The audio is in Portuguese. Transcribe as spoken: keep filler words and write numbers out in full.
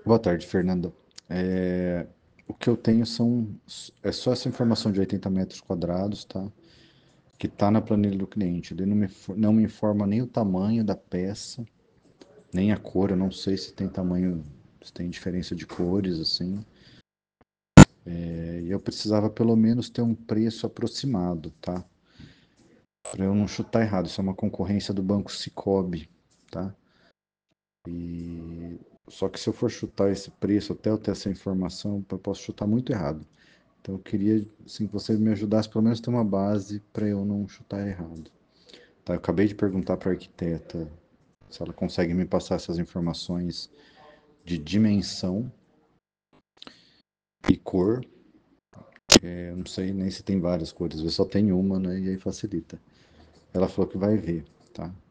Boa tarde, Fernanda. É, o que eu tenho são é só essa informação de oitenta metros quadrados, tá? Que está na planilha do cliente. Ele não me, for- não me informa nem o tamanho da peça, nem a cor. Eu não sei se tem tamanho, se tem diferença de cores, assim. É, E eu precisava pelo menos ter um preço aproximado, tá? Para eu não chutar errado. Isso é uma concorrência do Banco Sicoob, tá? E só que se eu for chutar esse preço até eu ter essa informação, eu posso chutar muito errado. Então eu queria assim, que você me ajudasse pelo menos a ter uma base para eu não chutar errado. Tá, eu acabei de perguntar para a arquiteta se ela consegue me passar essas informações de dimensão e cor. Eu não sei nem se tem várias cores, eu só tenho uma, né? E aí facilita. Ela falou que vai ver, tá?